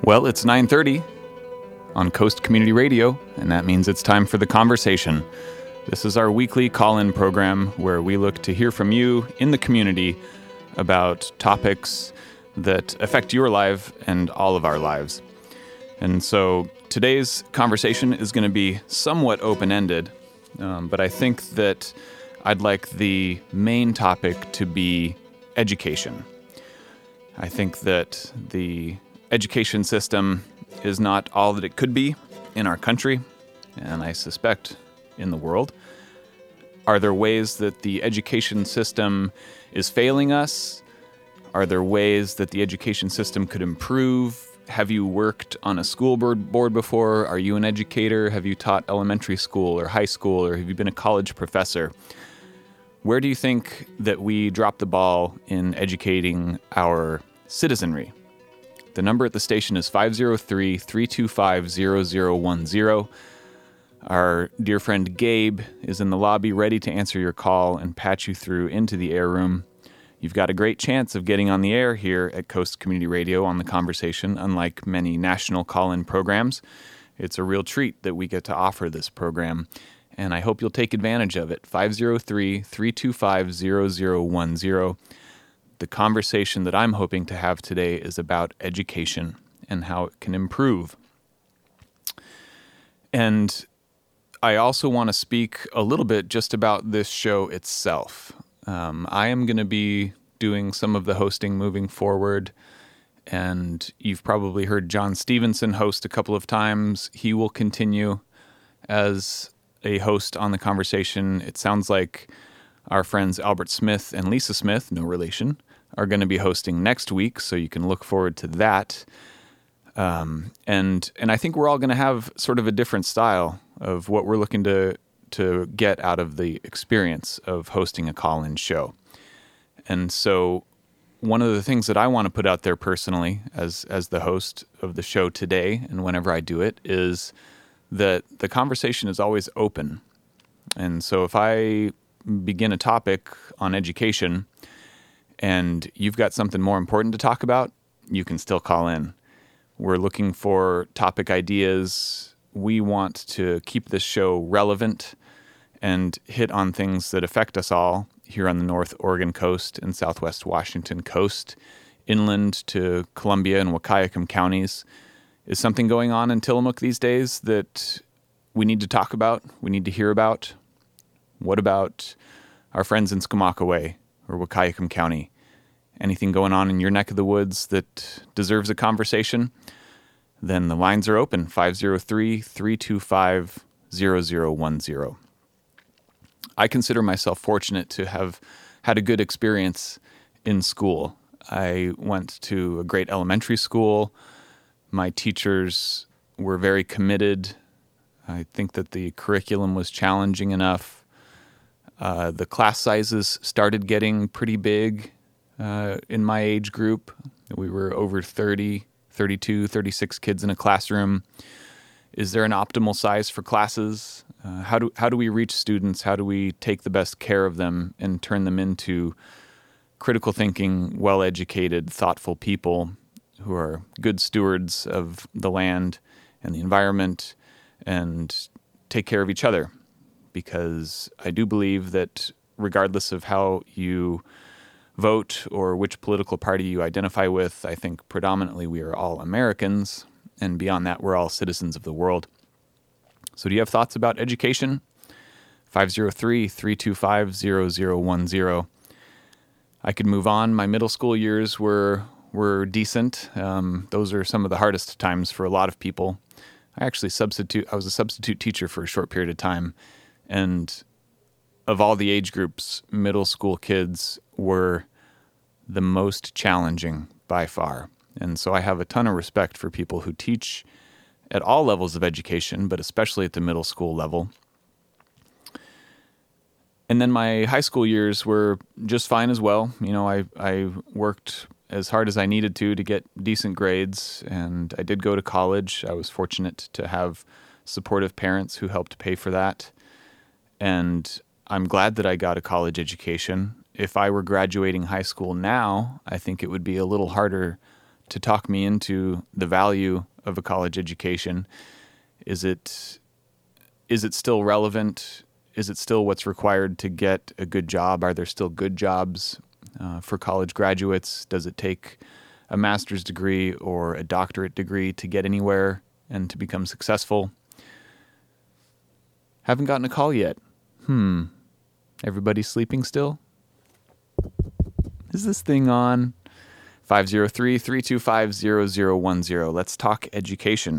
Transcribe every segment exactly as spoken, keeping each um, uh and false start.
Well, it's nine thirty on Coast Community Radio, and that means it's time for The Conversation. This is our weekly call-in program where we look to hear from you in the community about topics that affect your life and all of our lives. And so today's conversation is going to be somewhat open-ended, um, but I think that I'd like the main topic to be education. I think that the education system is not all that it could be in our country, and I suspect in the world. Are there ways that the education system is failing us? Are there ways that the education system could improve? Have you worked on a school board board before? Are you an educator? Have you taught elementary school or high school, or have you been a college professor? Where do you think that we drop the ball in educating our citizenry? The number at the station is five oh three, three two five, zero zero one zero. Our dear friend Gabe is in the lobby ready to answer your call and patch you through into the air room. You've got a great chance of getting on the air here at Coast Community Radio on The Conversation, unlike many national call-in programs. It's a real treat that we get to offer this program, and I hope you'll take advantage of it. five oh three, three two five, zero zero one zero. The conversation that I'm hoping to have today is about education and how it can improve. And I also want to speak a little bit just about this show itself. Um, I am going to be doing some of the hosting moving forward, and you've probably heard John Stevenson host a couple of times. He will continue as a host on The Conversation. It sounds like our friends Albert Smith and Lisa Smith, no relation, are going to be hosting next week, so you can look forward to that. Um, and and I think we're all going to have sort of a different style of what we're looking to to get out of the experience of hosting a call-in show. And so one of the things that I want to put out there personally as as the host of the show today, and whenever I do it, is that the conversation is always open. And so if I begin a topic on education and you've got something more important to talk about, you can still call in. We're looking for topic ideas. We want to keep this show relevant and hit on things that affect us all here on the North Oregon coast and Southwest Washington coast, inland to Columbia and Wahkiakum counties. Is something going on in Tillamook these days that we need to talk about, we need to hear about? What about our friends in Skamakaway or Wahkiakum County? Anything going on in your neck of the woods that deserves a conversation? Then the lines are open, five oh three, three two five, zero zero one zero. I consider myself fortunate to have had a good experience in school. I went to a great elementary school. My teachers were very committed. I think that the curriculum was challenging enough. Uh, the class sizes started getting pretty big uh, in my age group. We were over thirty, thirty-two, thirty-six kids in a classroom. Is there an optimal size for classes? Uh, how do how do we reach students? How do we take the best care of them and turn them into critical thinking, well-educated, thoughtful people who are good stewards of the land and the environment and take care of each other? Because I do believe that regardless of how you vote or which political party you identify with, I think predominantly we are all Americans, and beyond that, we're all citizens of the world. So do you have thoughts about education? five oh three, three two five, zero zero one zero. I could move on. My middle school years were were decent. Um, those are some of the hardest times for a lot of people. I actually substitute. I was a substitute teacher for a short period of time, and of all the age groups, middle school kids were the most challenging by far. And so I have a ton of respect for people who teach at all levels of education, but especially at the middle school level. And then my high school years were just fine as well. You know, I, I worked as hard as I needed to to get decent grades, and I did go to college. I was fortunate to have supportive parents who helped pay for that. And I'm glad that I got a college education. If I were graduating high school now, I think it would be a little harder to talk me into the value of a college education. Is it is it still relevant? Is it still what's required to get a good job? Are there still good jobs uh, for college graduates? Does it take a master's degree or a doctorate degree to get anywhere and to become successful? Haven't gotten a call yet. Hmm. Everybody sleeping still? Is this thing on? five oh three, three two five, zero zero one zero. Let's talk education.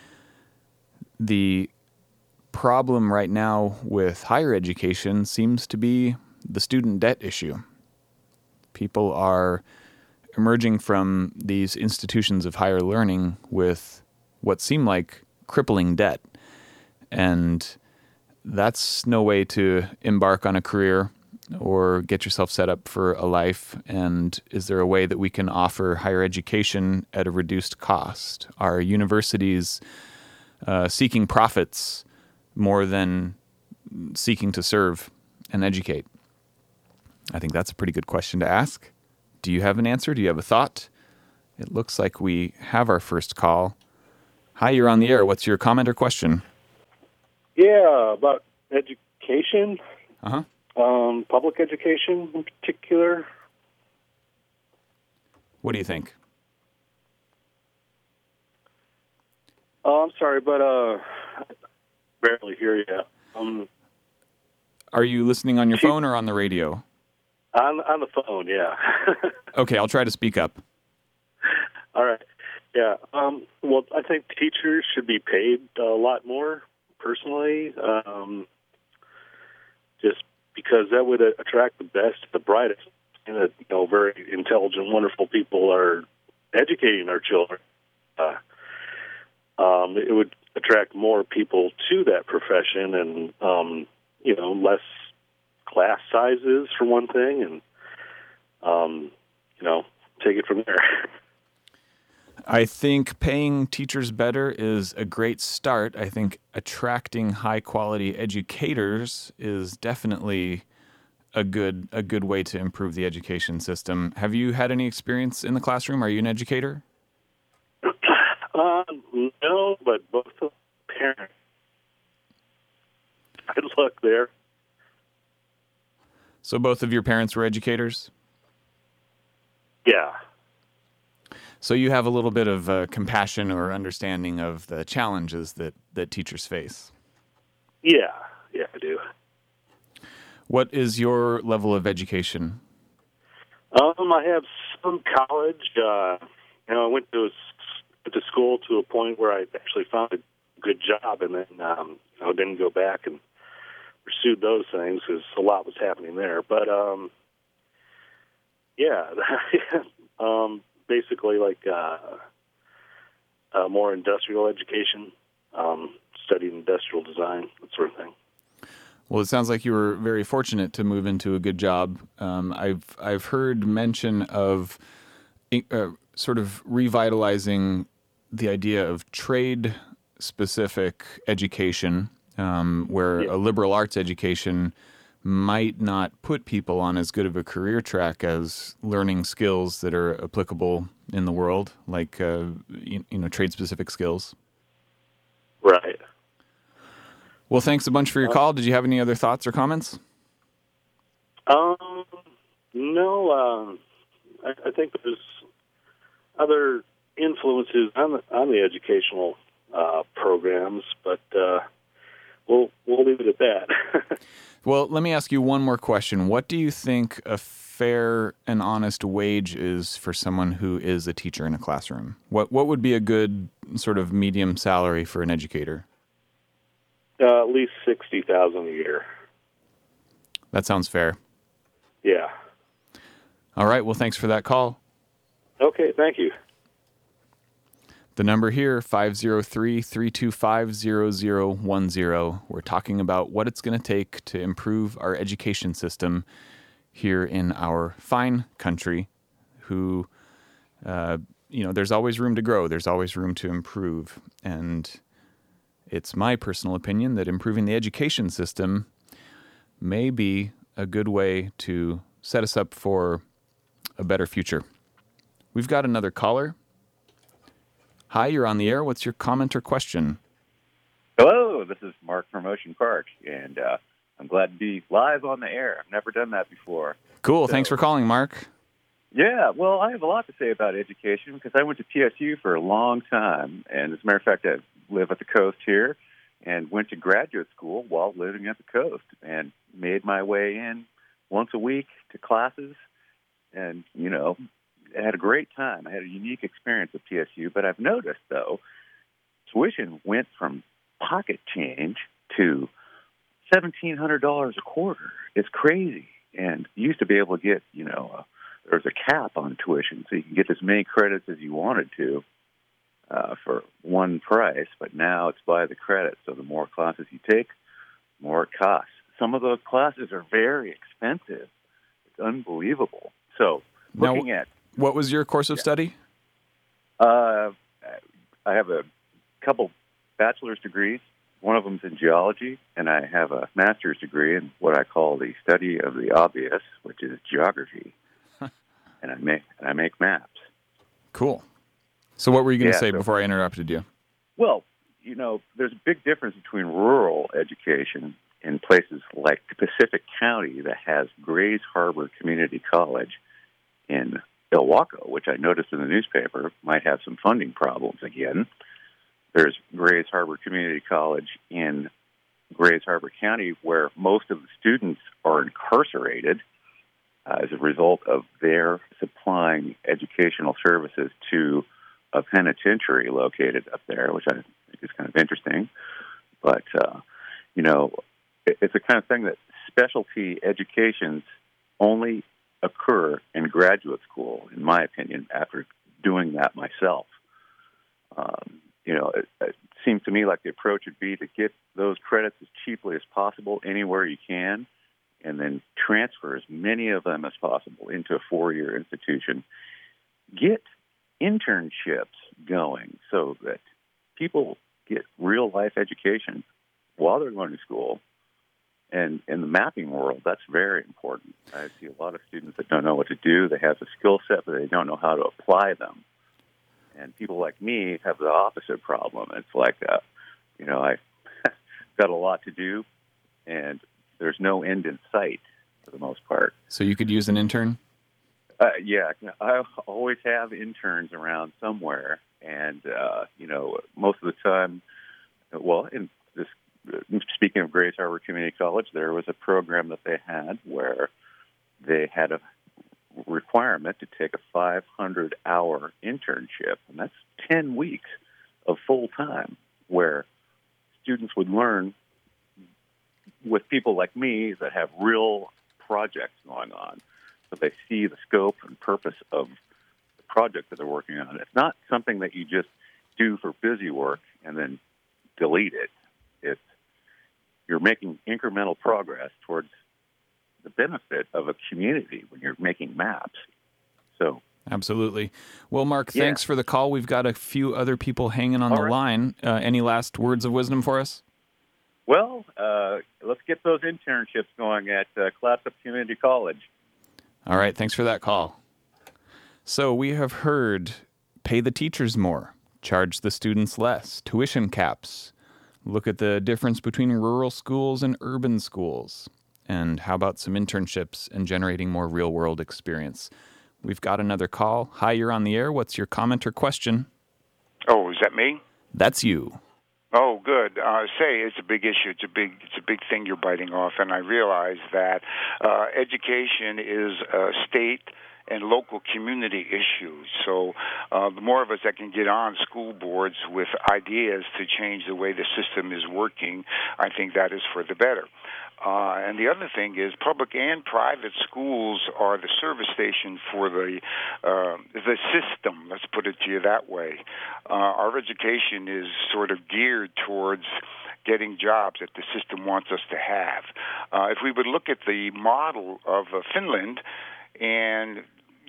The problem right now with higher education seems to be the student debt issue. People are emerging from these institutions of higher learning with what seem like crippling debt. And that's no way to embark on a career or get yourself set up for a life. And is there a way that we can offer higher education at a reduced cost? Are universities uh, seeking profits more than seeking to serve and educate? I think that's a pretty good question to ask. Do you have an answer? Do you have a thought? It looks like we have our first call. Hi, you're on the air. What's your comment or question? Yeah, about education, Uh-huh. um, public education in particular. What do you think? Oh, I'm sorry, but uh, I barely hear you. Um, Are you listening on your phone or on the radio? on on the phone, yeah. Okay, I'll try to speak up. All right. Yeah. Um, well, I think teachers should be paid a lot more, personally, um, just because that would attract the best, the brightest, and that, you know, very intelligent, wonderful people are educating our children. Uh, um, it would attract more people to that profession, and um, you know, less class sizes for one thing, and um, you know, take it from there. I think paying teachers better is a great start. I think attracting high-quality educators is definitely a good a good way to improve the education system. Have you had any experience in the classroom? Are you an educator? uh, no, but both of parents. Good luck there. So both of your parents were educators? Yeah. So you have a little bit of uh, compassion or understanding of the challenges that, that teachers face. Yeah, yeah, I do. What is your level of education? Um, I have some college. Uh, you know, I went to a, to school to a point where I actually found a good job, and then um, I didn't go back and pursued those things because a lot was happening there. But um, yeah, um, basically like uh, uh, more industrial education, um, studied industrial design, that sort of thing. Well, it sounds like you were very fortunate to move into a good job. Um, I've I've heard mention of uh, sort of revitalizing the idea of trade-specific education, um, where Yeah. a liberal arts education might not put people on as good of a career track as learning skills that are applicable in the world, like uh, you, you know, trade-specific skills. Right. Well, thanks a bunch for your call. Did you have any other thoughts or comments? Um, no, um, I, I think there's other influences on the, on the educational uh, programs, but uh, we'll we'll leave it at that. Well, let me ask you one more question. What do you think a fair and honest wage is for someone who is a teacher in a classroom? What what would be a good sort of medium salary for an educator? uh, at least sixty thousand a year. That sounds fair. Yeah. All right. Well, thanks for that call. Okay. Thank you. The number here, five oh three, three two five, zero zero one zero. We're talking about what it's going to take to improve our education system here in our fine country, who, uh, you know, there's always room to grow. There's always room to improve. And it's my personal opinion that improving the education system may be a good way to set us up for a better future. We've got another caller. Hi, you're on the air. What's your comment or question? Hello, this is Mark from Ocean Park, and uh, I'm glad to be live on the air. I've never done that before. Cool. So, thanks for calling, Mark. Yeah, well, I have a lot to say about education because I went to P S U for a long time, and as a matter of fact, I live at the coast here and went to graduate school while living at the coast and made my way in once a week to classes and, you know, I had a great time. I had a unique experience at P S U, but I've noticed, though, tuition went from pocket change to seventeen hundred dollars a quarter. It's crazy. And you used to be able to get, you know, uh, there was a cap on tuition, so you can get as many credits as you wanted to uh, for one price, but now it's by the credit. So the more classes you take, the more it costs. Some of those classes are very expensive. It's unbelievable. So looking now, at... What was your course of yeah. study? Uh, I have a couple bachelor's degrees. One of them's in geology, and I have a master's degree in what I call the study of the obvious, which is geography. and I make and I make maps. Cool. So what were you going to Yeah, say so, before I interrupted you? Well, you know, there's a big difference between rural education in places like Pacific County that has Grays Harbor Community College in Ilwaco, which I noticed in the newspaper might have some funding problems again. There's Grays Harbor Community College in Grays Harbor County, where most of the students are incarcerated uh, as a result of their supplying educational services to a penitentiary located up there, which I think is kind of interesting. But, uh, you know, it, it's the kind of thing that specialty educations only occur in graduate school, in my opinion, after doing that myself. Um, you know, it, it seems to me like the approach would be to get those credits as cheaply as possible anywhere you can, and then transfer as many of them as possible into a four-year institution. Get internships going so that people get real-life education while they're going to school. And in the mapping world, that's very important. I see a lot of students that don't know what to do. They have the skill set, but they don't know how to apply them. And people like me have the opposite problem. It's like, uh, you know, I've got a lot to do, and there's no end in sight for the most part. So you could use an intern? Uh, yeah, I always have interns around somewhere. And, uh, you know, most of the time, well, in this, speaking of Grays Harbor Community College, there was a program that they had where they had a requirement to take a five hundred hour internship, and that's ten weeks of full time where students would learn with people like me that have real projects going on, so they see the scope and purpose of the project that they're working on. It's not something that you just do for busy work and then delete it. It's you're making incremental progress towards the benefit of a community when you're making maps. So, absolutely. Well, Mark, yeah. thanks for the call. We've got a few other people hanging on All the right. line. Uh, any last words of wisdom for us? Well, uh, let's get those internships going at uh, Clatsop Community College. All right. Thanks for that call. So we have heard pay the teachers more, charge the students less, tuition caps, look at the difference between rural schools and urban schools. And how about some internships and generating more real-world experience? We've got another call. Hi, you're on the air. What's your comment or question? Oh, is that me? That's you. Oh, good. Uh, say it's a big issue. It's a big, it's a big thing you're biting off, and I realize that uh, education is a state and local community issues. So uh, the more of us that can get on school boards with ideas to change the way the system is working, I think that is for the better. Uh, and the other thing is public and private schools are the service station for the uh, the system, let's put it to you that way. Uh, our education is sort of geared towards getting jobs that the system wants us to have. Uh, if we would look at the model of uh, Finland and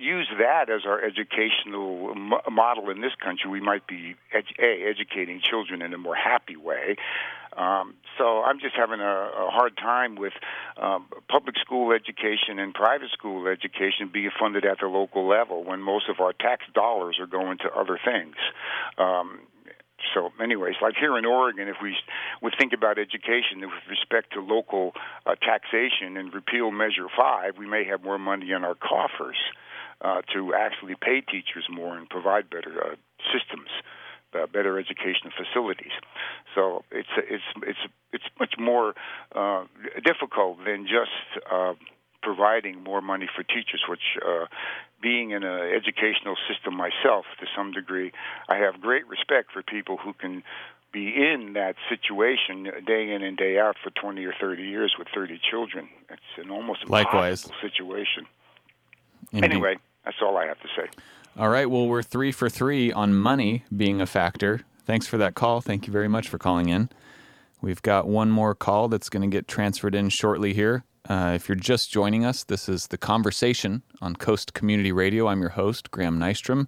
use that as our educational mo- model in this country, we might be edu- a, educating children in a more happy way. Um, so I'm just having a, a hard time with um, public school education and private school education being funded at the local level when most of our tax dollars are going to other things. Um, So anyways, like here in Oregon, if we would think about education with respect to local uh, taxation and repeal Measure five, we may have more money in our coffers uh, to actually pay teachers more and provide better uh, systems, uh, better education facilities. So it's it's it's it's much more uh, difficult than just uh, providing more money for teachers, which uh, being in an educational system myself to some degree, I have great respect for people who can be in that situation day in and day out for twenty or thirty years with thirty children. It's an almost impossible Likewise. situation. Indeed. Anyway, that's all I have to say. All right. Well, we're three for three on money being a factor. Thanks for that call. Thank you very much for calling in. We've got one more call that's going to get transferred in shortly here. Uh, if you're just joining us, this is The Conversation on Coast Community Radio. I'm your host, Graham Nystrom.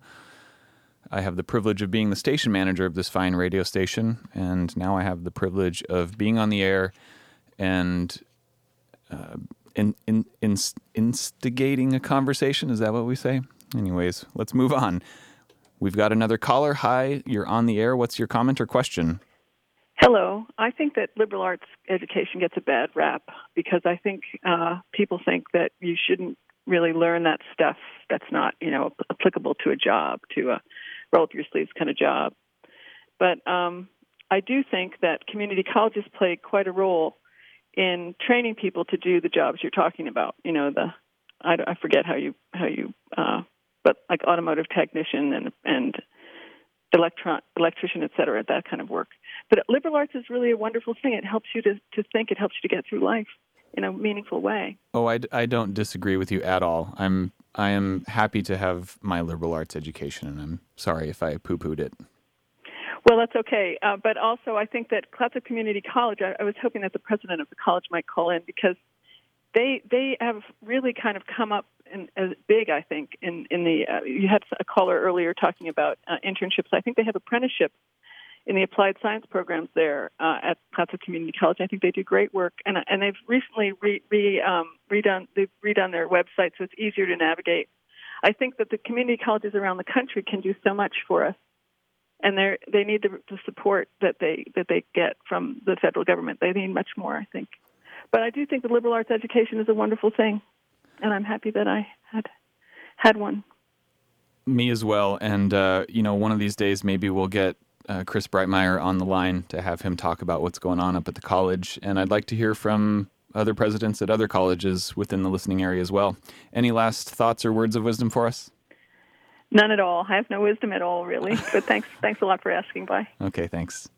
I have the privilege of being the station manager of this fine radio station, and now I have the privilege of being on the air and uh, in, in, in, instigating a conversation. Is that what we say? Anyways, let's move on. We've got another caller. Hi, you're on the air. What's your comment or question? Hello. I think that liberal arts education gets a bad rap because I think uh, people think that you shouldn't really learn that stuff that's not, you know, applicable to a job, to a roll up your sleeves kind of job. But um, I do think that community colleges play quite a role in training people to do the jobs you're talking about. You know, the I, I forget how you how you, uh, but like automotive technician and and electron electrician, et cetera, that kind of work. But liberal arts is really a wonderful thing. It helps you to, to think. It helps you to get through life in a meaningful way. Oh, I, I don't disagree with you at all. I'm I am happy to have my liberal arts education, and I'm sorry if I poo-pooed it. Well, that's okay. Uh, but also, I think that Clatsop Community College, I, I was hoping that the president of the college might call in because they they have really kind of come up in, as big, I think, in, in the, uh, you had a caller earlier talking about uh, internships. I think they have apprenticeships in the applied science programs there uh, at Clatsop Community College. I think they do great work, and and they've recently re, re, um, redone they've redone their website so it's easier to navigate. I think that the community colleges around the country can do so much for us, and they they need the, the support that they that they get from the federal government. They need much more, I think. But I do think the liberal arts education is a wonderful thing, and I'm happy that I had had one. Me as well, and uh, you know, one of these days maybe we'll get Uh, Chris Breitmeyer on the line to have him talk about what's going on up at the college. And I'd like to hear from other presidents at other colleges within the listening area as well. Any last thoughts or words of wisdom for us? None at all. I have no wisdom at all, really. But thanks thanks a lot for asking. Bye. Okay, thanks.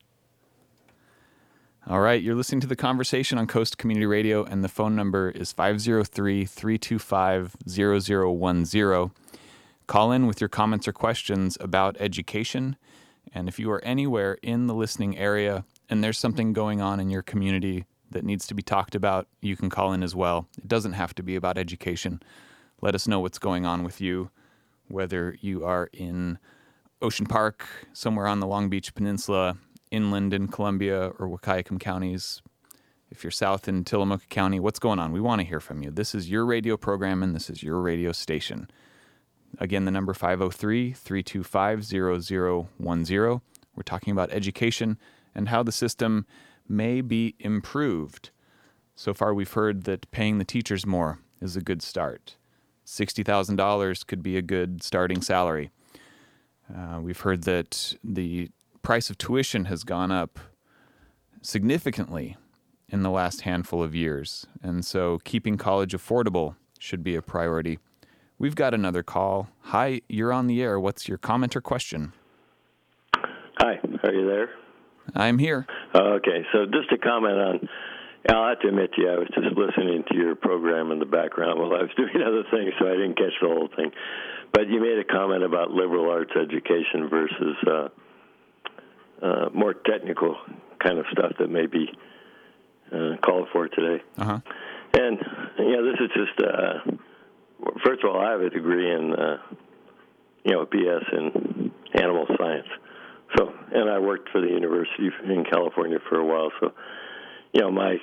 All right, you're listening to The Conversation on Coast Community Radio, and the phone number is five oh three, three two five, zero zero one zero. Call in with your comments or questions about education. And if you are anywhere in the listening area and there's something going on in your community that needs to be talked about, you can call in as well. It doesn't have to be about education. Let us know what's going on with you, whether you are in Ocean Park, somewhere on the Long Beach Peninsula, inland in Columbia or Wahkiakum counties. If you're south in Tillamook County, what's going on? We want to hear from you. This is your radio program and this is your radio station. Again, the number five oh three, three two five, zero zero one zero. We're talking about education and how the system may be improved. So far, we've heard that paying the teachers more is a good start. sixty thousand dollars could be a good starting salary. Uh, we've heard that the price of tuition has gone up significantly in the last handful of years. And so keeping college affordable should be a priority. We've got another call. Hi, you're on the air. What's your comment or question? Hi, are you there? I'm here. Uh, okay, so just a comment on, I'll have to admit to you, I was just listening to your program in the background while I was doing other things, so I didn't catch the whole thing. But you made a comment about liberal arts education versus uh, uh, more technical kind of stuff that may be uh, called for today. Uh-huh. And, you know, this is just... Uh, first of all, I have a degree in, uh, you know, B S in animal science. So, and I worked for the university in California for a while. So, you know, my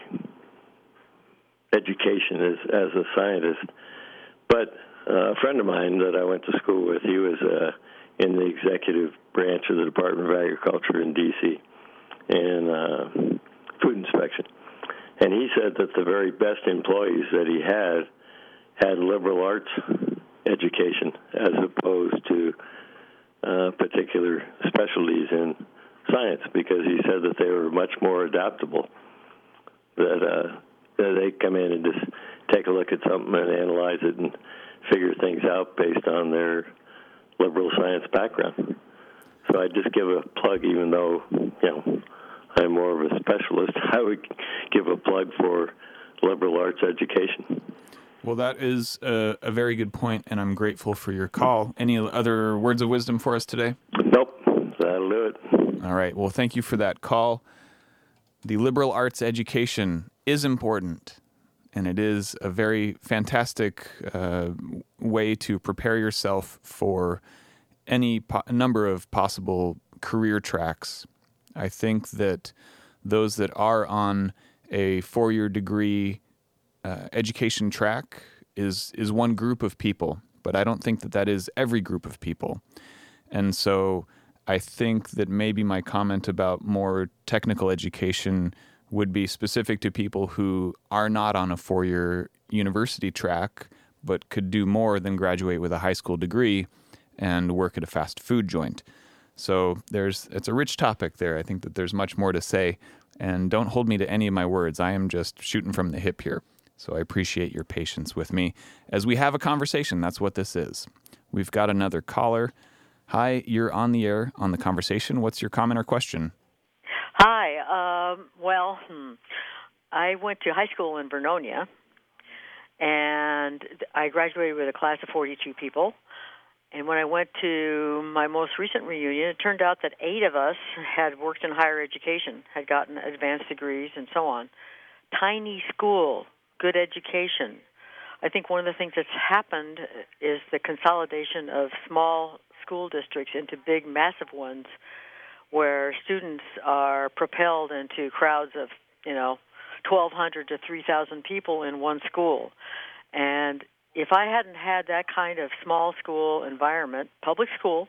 education is as a scientist. But uh, a friend of mine that I went to school with, he was uh, in the executive branch of the Department of Agriculture in D C and uh, food inspection. And he said that the very best employees that he had had liberal arts education as opposed to uh, particular specialties in science, because he said that they were much more adaptable, that, uh, that they come in and just take a look at something and analyze it and figure things out based on their liberal science background. So I just give a plug, even though, you know, I'm more of a specialist, I would give a plug for liberal arts education. Well, that is a, a very good point, and I'm grateful for your call. Any other words of wisdom for us today? Nope, that'll do it. All right. Well, thank you for that call. The liberal arts education is important, and it is a very fantastic uh, way to prepare yourself for any po- number of possible career tracks. I think that those that are on a four-year degree uh, education track is is one group of people, but I don't think that that is every group of people. And so I think that maybe my comment about more technical education would be specific to people who are not on a four-year university track, but could do more than graduate with a high school degree and work at a fast food joint. So there's it's a rich topic there. I think that there's much more to say, and don't hold me to any of my words. I am just shooting from the hip here. So I appreciate your patience with me as we have a conversation. That's what this is. We've got another caller. Hi, you're on the air on The Conversation. What's your comment or question? Hi. Um, well, hmm, I went to high school in Vernonia, and I graduated with a class of forty-two people. And when I went to my most recent reunion, it turned out that eight of us had worked in higher education, had gotten advanced degrees and so on. Tiny school, good education. I think one of the things that's happened is the consolidation of small school districts into big, massive ones where students are propelled into crowds of, you know, twelve hundred to three thousand people in one school. And if I hadn't had that kind of small school environment, public school,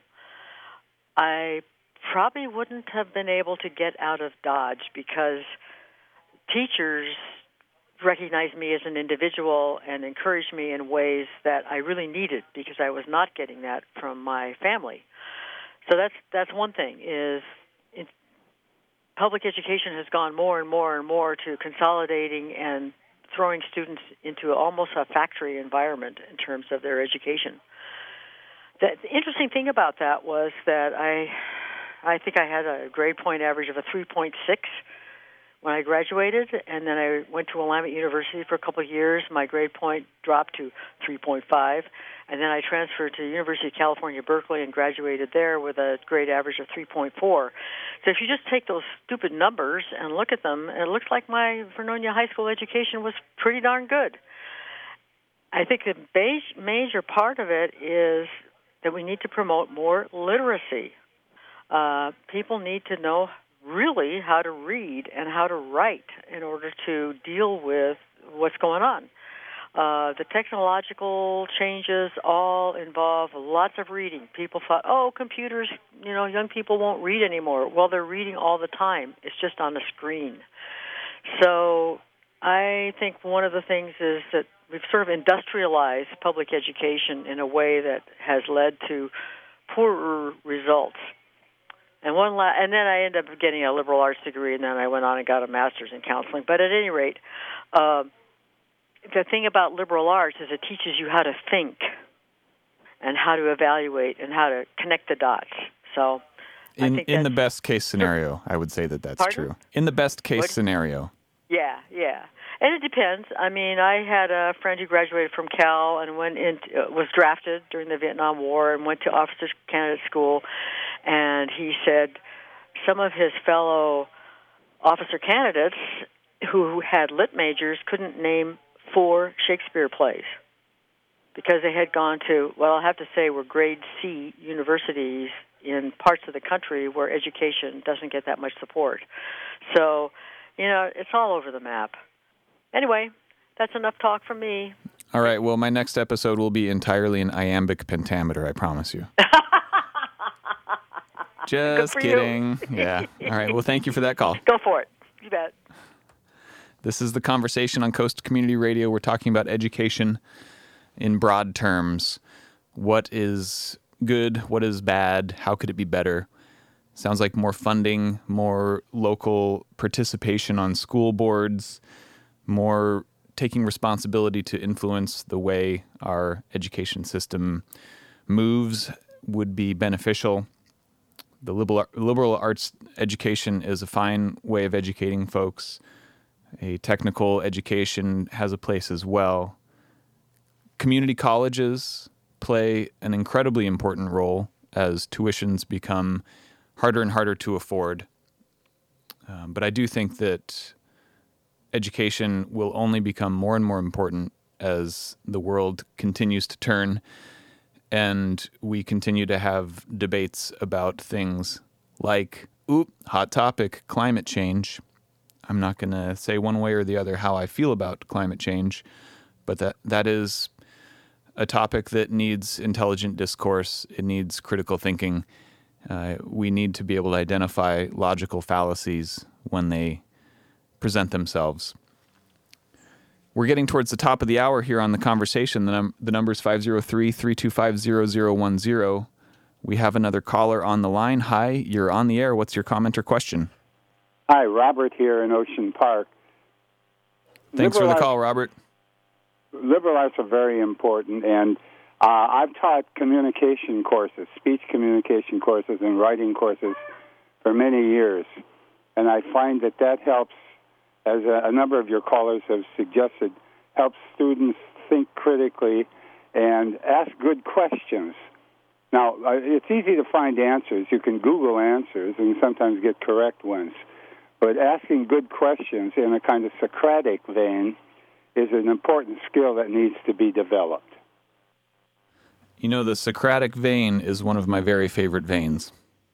I probably wouldn't have been able to get out of Dodge, because teachers recognized me as an individual and encouraged me in ways that I really needed, because I was not getting that from my family. So that's that's one thing, is it, public education has gone more and more and more to consolidating and throwing students into almost a factory environment in terms of their education. The, the interesting thing about that was that I I think I had a grade point average of a three point six when I graduated, and then I went to Willamette University for a couple of years. My grade point dropped to three point five, and then I transferred to the University of California, Berkeley, and graduated there with a grade average of three point four. So if you just take those stupid numbers and look at them, it looks like my Vernonia high school education was pretty darn good. I think the major part of it is that we need to promote more literacy. Uh, people need to know really how to read and how to write in order to deal with what's going on. Uh, the technological changes all involve lots of reading. People thought, oh, computers, you know, young people won't read anymore. Well, they're reading all the time. It's just on the screen. So I think one of the things is that we've sort of industrialized public education in a way that has led to poorer results. And one, la- and then I ended up getting a liberal arts degree, and then I went on and got a master's in counseling. But at any rate, uh, the thing about liberal arts is it teaches you how to think and how to evaluate and how to connect the dots. So, I in think in the best case scenario, I would say that that's Pardon? true. In the best case What? scenario. Yeah, yeah. And it depends. I mean, I had a friend who graduated from Cal and went in, uh, was drafted during the Vietnam War and went to officers candidate school. And he said some of his fellow officer candidates who had lit majors couldn't name four Shakespeare plays. because they had gone to, well, I'll have to say were grade C universities in parts of the country where education doesn't get that much support. So, you know, it's all over the map. Anyway, that's enough talk from me. All right. Well, my next episode will be entirely in iambic pentameter, I promise you. Just kidding. Yeah. All right. Well, thank you for that call. Go for it. You bet. This is The Conversation on Coast Community Radio. We're talking about education in broad terms. What is good? What is bad? How could it be better? Sounds like more funding, more local participation on school boards, more taking responsibility to influence the way our education system moves would be beneficial. The liberal, liberal arts education is a fine way of educating folks. A technical education has a place as well. Community colleges play an incredibly important role as tuitions become harder and harder to afford. Um, but I do think that education will only become more and more important as the world continues to turn and we continue to have debates about things like, oop, hot topic, climate change. I'm not going to say one way or the other how I feel about climate change, but that that is a topic that needs intelligent discourse. It needs critical thinking. Uh, we need to be able to identify logical fallacies when they present themselves. We're getting towards the top of the hour here on The Conversation. The, num- the number is five oh three, three two five, zero zero one zero. We have another caller on the line. Hi, you're on the air. What's your comment or question? Hi, Robert here in Ocean Park. Thanks liberal for the call, Robert. Liberal arts are very important, and uh, I've taught communication courses, speech communication courses and writing courses for many years, and I find that that helps, as a, a number of your callers have suggested, helps students think critically and ask good questions. Now, uh, it's easy to find answers. You can Google answers and sometimes get correct ones. But asking good questions in a kind of Socratic vein is an important skill that needs to be developed. You know, the Socratic vein is one of my very favorite veins.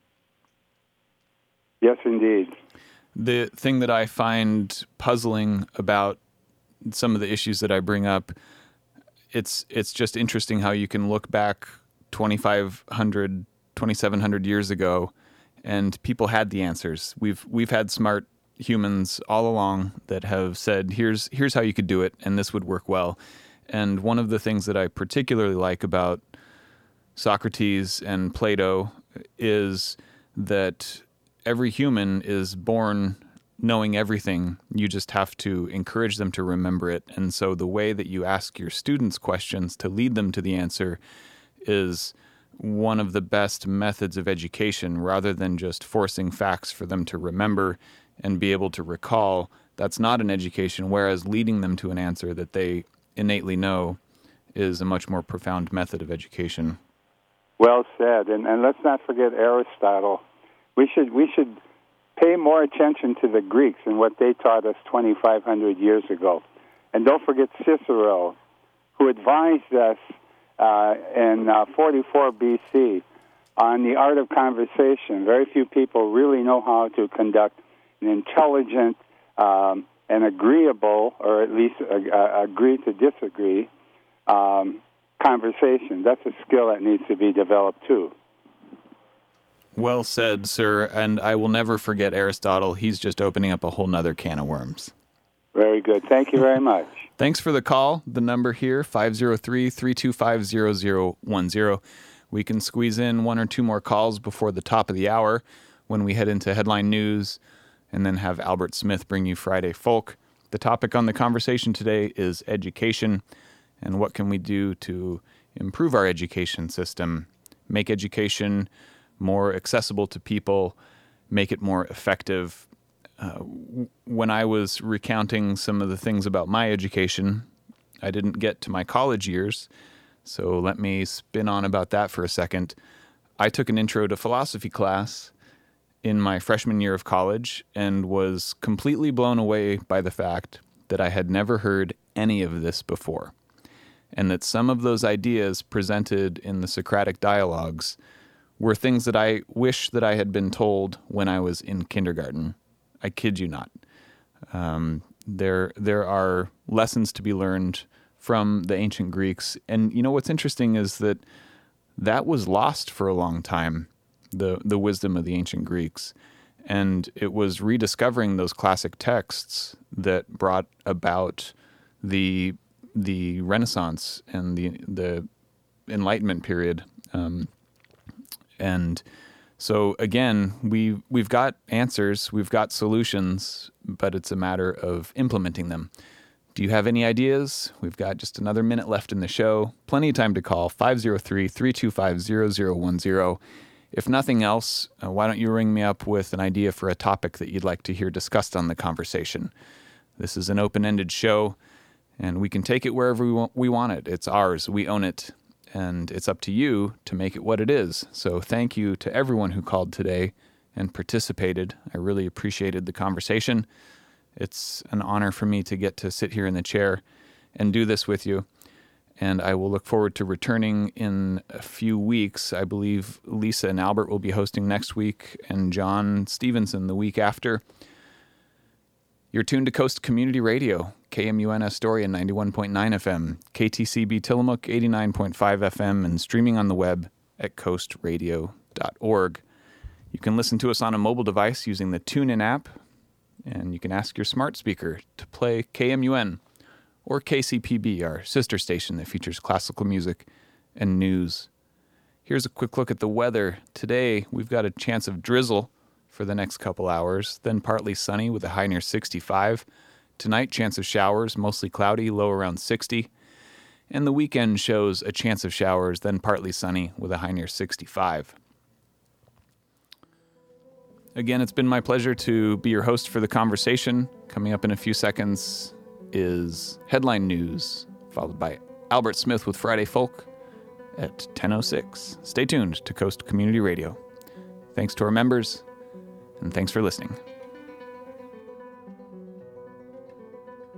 Yes, indeed. The thing that I find puzzling about some of the issues that I bring up, it's it's just interesting how you can look back twenty-five hundred, twenty-seven hundred years ago, and people had the answers. We've we've had smart humans all along that have said, here's here's how you could do it, and this would work well. And one of the things that I particularly like about Socrates and Plato is that every human is born knowing everything. You just have to encourage them to remember it. And so the way that you ask your students questions to lead them to the answer is one of the best methods of education, rather than just forcing facts for them to remember and be able to recall. That's not an education, whereas leading them to an answer that they innately know is a much more profound method of education. Well said. And, and let's not forget Aristotle. We should we should pay more attention to the Greeks and what they taught us twenty-five hundred years ago. And don't forget Cicero, who advised us uh, in uh, forty-four B C on the art of conversation. Very few people really know how to conduct an intelligent um, and agreeable, or at least uh, uh, agree to disagree, um, conversation. That's a skill that needs to be developed too. Well said, sir, and I will never forget Aristotle. He's just opening up a whole nother can of worms. Very good. Thank you very much. Thanks for the call. The number here, five oh three, three two five, zero zero one zero. We can squeeze in one or two more calls before the top of the hour when we head into headline news and then have Albert Smith bring you Friday Folk. The topic on The Conversation today is education and what can we do to improve our education system, make education more accessible to people, make it more effective. Uh, when I was recounting some of the things about my education, I didn't get to my college years, so let me spin on about that for a second. I took an intro to philosophy class in my freshman year of college and was completely blown away by the fact that I had never heard any of this before. and that some of those ideas presented in the Socratic dialogues were things that I wish that I had been told when I was in kindergarten. I kid you not. Um, there, there are lessons to be learned from the ancient Greeks. And you know what's interesting is that that was lost for a long time, the, the wisdom of the ancient Greeks. And it was rediscovering those classic texts that brought about the the Renaissance and the the Enlightenment period. Um, and so again, we we've got answers, we've got solutions, but it's a matter of implementing them. Do you have any ideas? We've got just another minute left in the show. Plenty of time to call five oh three, three two five, zero zero one zero. If nothing else, uh, why don't you ring me up with an idea for a topic that you'd like to hear discussed on the conversation? This is an open-ended show, and we can take it wherever we want, we want it. It's ours. We own it, and it's up to you to make it what it is. So thank you to everyone who called today and participated. I really appreciated the conversation. It's an honor for me to get to sit here in the chair and do this with you. And I will look forward to returning in a few weeks. I believe Lisa and Albert will be hosting next week, and John Stevenson the week after. You're tuned to Coast Community Radio, K M U N Astoria ninety-one point nine F M, K T C B Tillamook eighty-nine point five F M, and streaming on the web at coast radio dot org. You can listen to us on a mobile device using the TuneIn app, and you can ask your smart speaker to play K M U N. Or K C P B, our sister station that features classical music and news. Here's a quick look at the weather. Today, we've got a chance of drizzle for the next couple hours, then partly sunny with a high near sixty-five. Tonight, chance of showers, mostly cloudy, low around sixty. And the weekend shows a chance of showers, then partly sunny with a high near sixty-five. Again, it's been my pleasure to be your host for the conversation. Coming up in a few seconds is Headline News, followed by Albert Smith with Friday Folk at ten oh six. Stay tuned to Coast Community Radio. Thanks to our members, and thanks for listening.